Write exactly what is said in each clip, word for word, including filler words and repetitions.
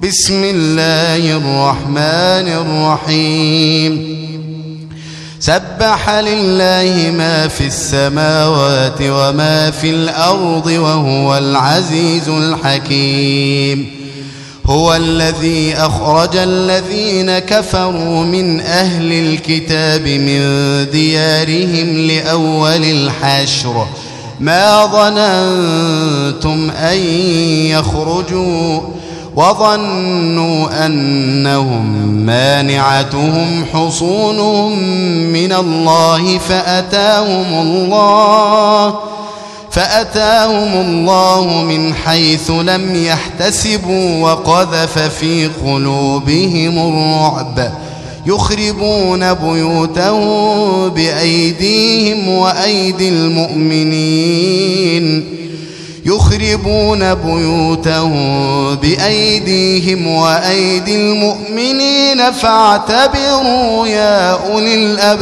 بسم الله الرحمن الرحيم سبح لله ما في السماوات وما في الأرض وهو العزيز الحكيم هو الذي أخرج الذين كفروا من أهل الكتاب من ديارهم لأول الحشر ما ظننتم أن يخرجوا وظنوا أنهم مانعتهم حصونهم من الله فأتاهم الله فأتاهم الله من حيث لم يحتسبوا وقذف في قلوبهم الرعب يخربون بيوتهم بأيديهم وأيدي المؤمنين يخربون بيوتهم بأيديهم وأيدي المؤمنين فاعتبروا يا أولي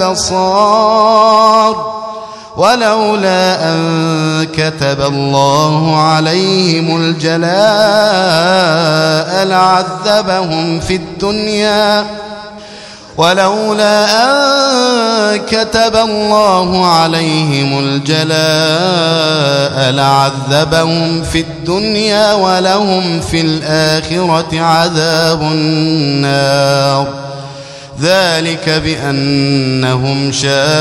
الأبصار ولولا أن كتب الله عليهم الجلاء لعذبهم في الدنيا ولولا أن كتب الله عليهم الجلاء لعذبهم في الدنيا ولهم في الآخرة عذاب النار ذلك بأنهم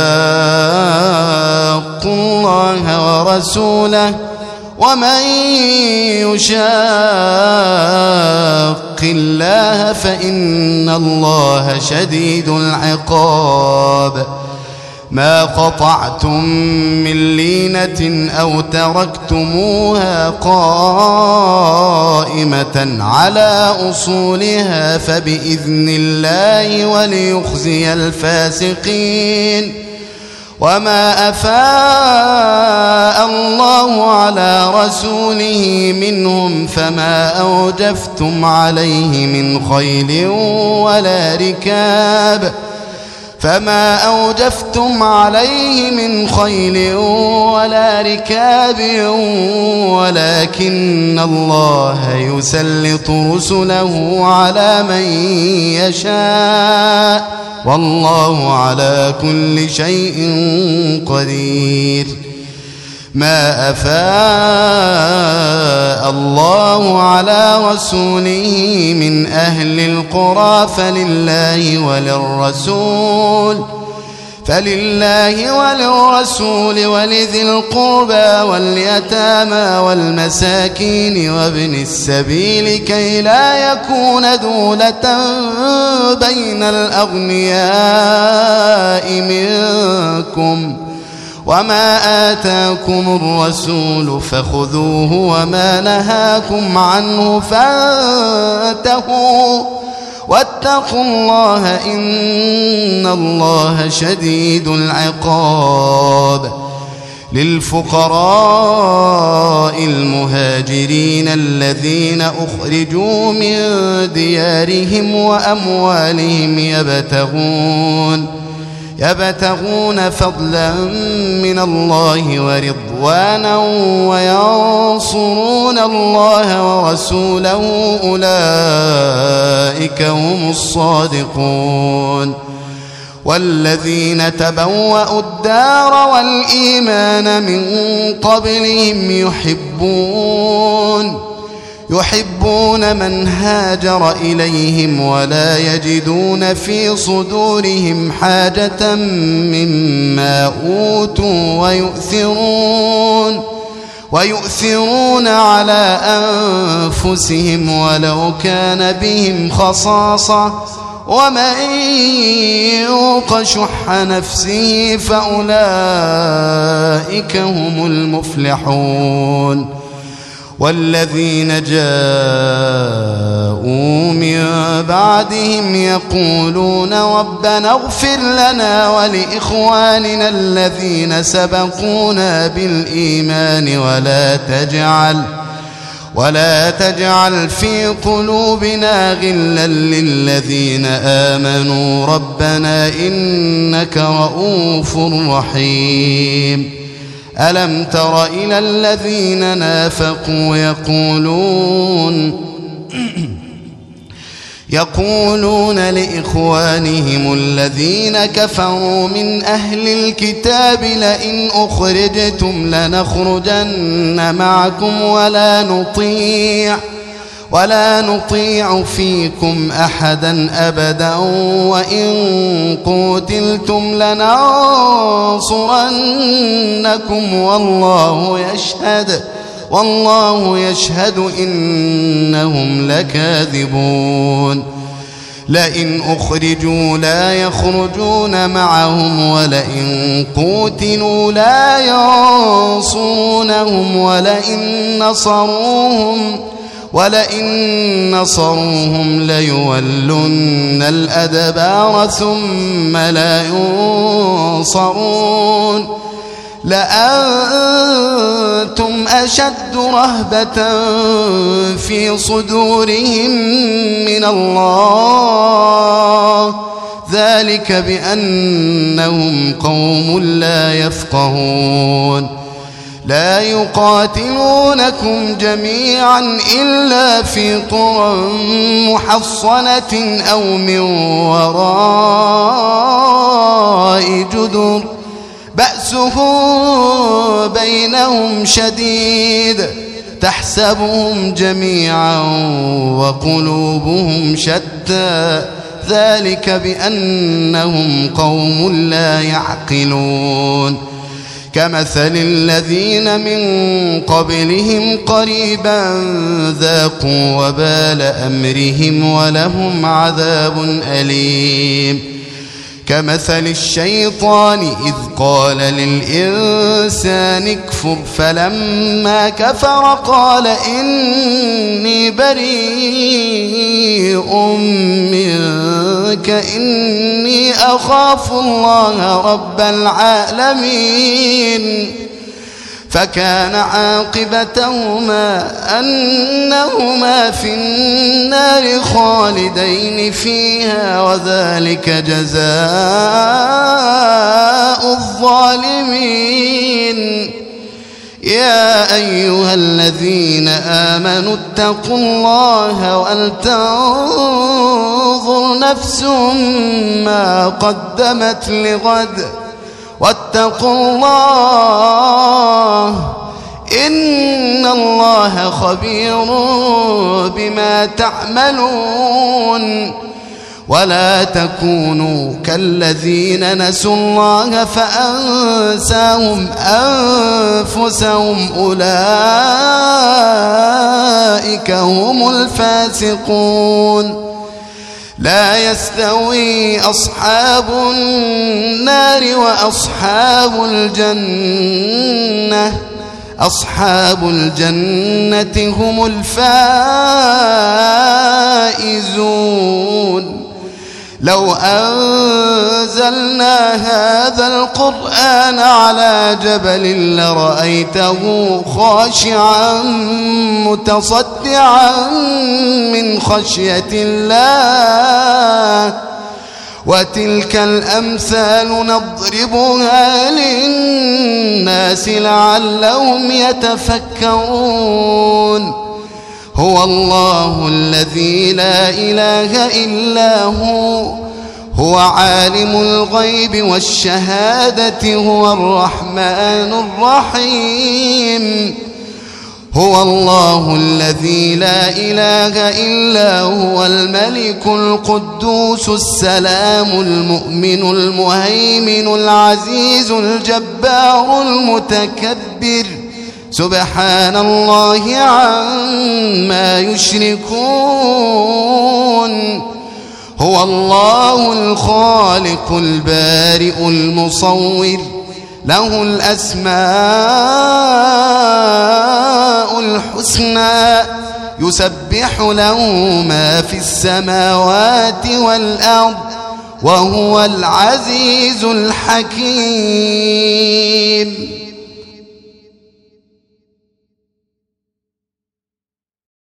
شاقوا الله ورسوله ومن يشاق الله فإن الله شديد العقاب ما قطعتم من لينة أو تركتموها قائمة على أصولها فبإذن الله وليخزي الفاسقين وما أفاء الله على رسوله منهم فما أوجفتم عليه من خيل ولا ركاب فما أوجفتم عليه من خيل ولا ركاب ولكن الله يسلط رسله على من يشاء والله على كل شيء قدير ما أفاء الله على رسوله من أهل القرى فلله وللرسول فلله وللرسول ولذي القربى واليتامى والمساكين وابن السبيل كي لا يكون دولة بين الأغنياء منكم وما آتاكم الرسول فخذوه وما نهاكم عنه فانتهوا واتقوا الله إن الله شديد العقاب للفقراء المهاجرين الذين أخرجوا من ديارهم وأموالهم يبتغون يبتغون فضلا من الله ورضوانا وينصرون الله ورسوله أولئك هم الصادقون والذين تبوأوا الدار والإيمان من قبلهم يحبون يحبون من هاجر إليهم ولا يجدون في صدورهم حاجة مما أوتوا ويؤثرون ويؤثرون على أنفسهم ولو كان بهم خصاصة ومن يوق شح نفسه فأولئك هم المفلحون والذين جاءوا من بعدهم يقولون ربنا اغفر لنا ولإخواننا الذين سبقونا بالإيمان ولا تجعل ولا تجعل في قلوبنا غلا للذين آمنوا ربنا إنك رؤوف رحيم ألم تر إلى الذين نافقوا يقولون يقولون لإخوانهم الذين كفروا من أهل الكتاب لئن أخرجتم لنخرجن معكم ولا نطيع ولا نطيع فيكم أحدا أبدا وإن قتلتم لننصرنكم والله يشهد والله يشهد إنهم لكاذبون لئن أخرجوا لا يخرجون معهم ولئن قتلوا لا ينصرونهم ولئن نصروهم ولئن نصروهم ليولن الأدبار ثم لا ينصرون لأنتم أشد رهبة في صدورهم من الله ذلك بأنهم قوم لا يفقهون لا يقاتلونكم جميعا إلا في قرى محصنة أو من وراء جدر بأسهم بينهم شديد تحسبهم جميعا وقلوبهم شتى ذلك بأنهم قوم لا يعقلون كمثل الذين من قبلهم قريبا ذاقوا وبال أمرهم ولهم عذاب أليم كمثل الشيطان إذ قال للإنسان اكفر فلما كفر قال إني بريء منك إني أخاف الله رب العالمين فكان عاقبتهما أنهما في النار خالدين فيها وذلك جزاء الظالمين يا أيها الذين آمنوا اتقوا الله ولتنظر نفس ما قدمت لغد واتقوا الله إن الله خبير بما تعملون ولا تكونوا كالذين نسوا الله فأنساهم أنفسهم أولئك هم الفاسقون لا يستوي أصحاب النار وأصحاب الجنة أصحاب الجنة هم الفائزون لو أنزلنا هذا القرآن على جبل لرأيته خاشعا متصدعا من خشية الله وتلك الأمثال نضربها للناس لعلهم يتفكرون هو الله الذي لا إله إلا هو هو عالم الغيب والشهادة هو الرحمن الرحيم هو الله الذي لا إله إلا هو الملك القدوس السلام المؤمن المهيمن العزيز الجبار المتكبر سبحان الله عما يشركون هو الله الخالق البارئ المصور له الأسماء الحسنى يسبح له ما في السماوات والأرض وهو العزيز الحكيم.